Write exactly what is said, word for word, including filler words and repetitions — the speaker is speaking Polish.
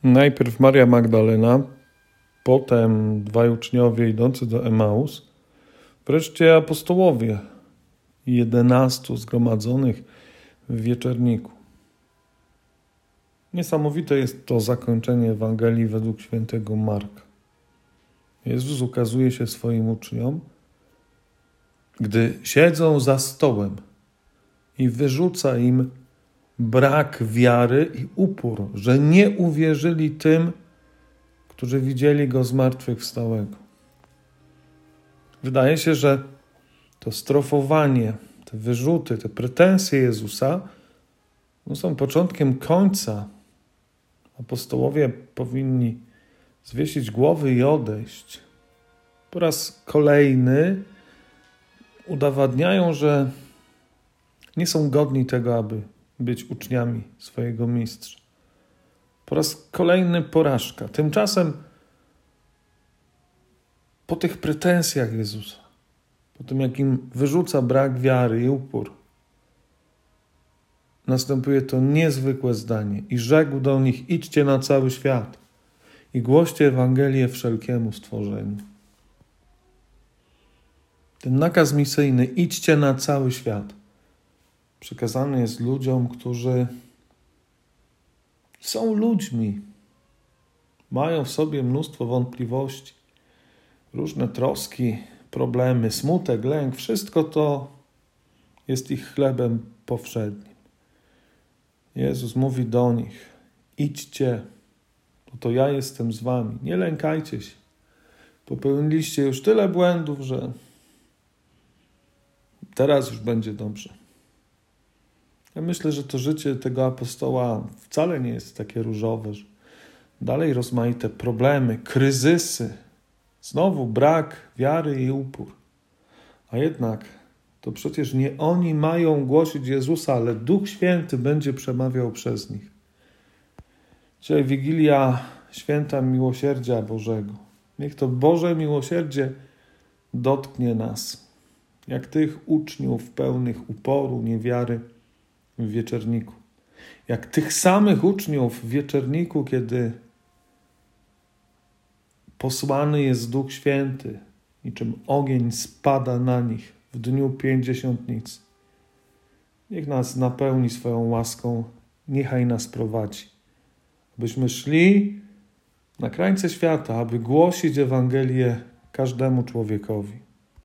Najpierw Maria Magdalena, potem dwaj uczniowie idący do Emaus, wreszcie apostołowie, jedenastu zgromadzonych w wieczerniku. Niesamowite jest to zakończenie Ewangelii według świętego Marka. Jezus ukazuje się swoim uczniom, gdy siedzą za stołem i wyrzuca im brak wiary i upór, że nie uwierzyli tym, którzy widzieli Go zmartwychwstałego. Wydaje się, że to strofowanie, te wyrzuty, te pretensje Jezusa no są początkiem końca. Apostołowie powinni zwiesić głowy i odejść. Po raz kolejny udowadniają, że nie są godni tego, aby być uczniami swojego mistrza. Po raz kolejny porażka. Tymczasem po tych pretensjach Jezusa, po tym jak im wyrzuca brak wiary i upór, następuje to niezwykłe zdanie. I rzekł do nich: idźcie na cały świat i głoście Ewangelię wszelkiemu stworzeniu. Ten nakaz misyjny, idźcie na cały świat, przekazany jest ludziom, którzy są ludźmi, mają w sobie mnóstwo wątpliwości, różne troski, problemy, smutek, lęk. Wszystko to jest ich chlebem powszednim. Jezus mówi do nich: idźcie, to ja jestem z wami, nie lękajcie się. Popełniliście już tyle błędów, że teraz już będzie dobrze. Ja myślę, że to życie tego apostoła wcale nie jest takie różowe, że dalej rozmaite problemy, kryzysy, znowu brak wiary i upór. A jednak to przecież nie oni mają głosić Jezusa, ale Duch Święty będzie przemawiał przez nich. Dzisiaj Wigilia Święta Miłosierdzia Bożego. Niech to Boże miłosierdzie dotknie nas, jak tych uczniów pełnych uporu, niewiary w wieczerniku. Jak tych samych uczniów w wieczerniku, kiedy posłany jest Duch Święty, niczym ogień spada na nich w dniu pięćdziesiątnicy. Niech nas napełni swoją łaską, niechaj nas prowadzi, abyśmy szli na krańce świata, aby głosić Ewangelię każdemu człowiekowi.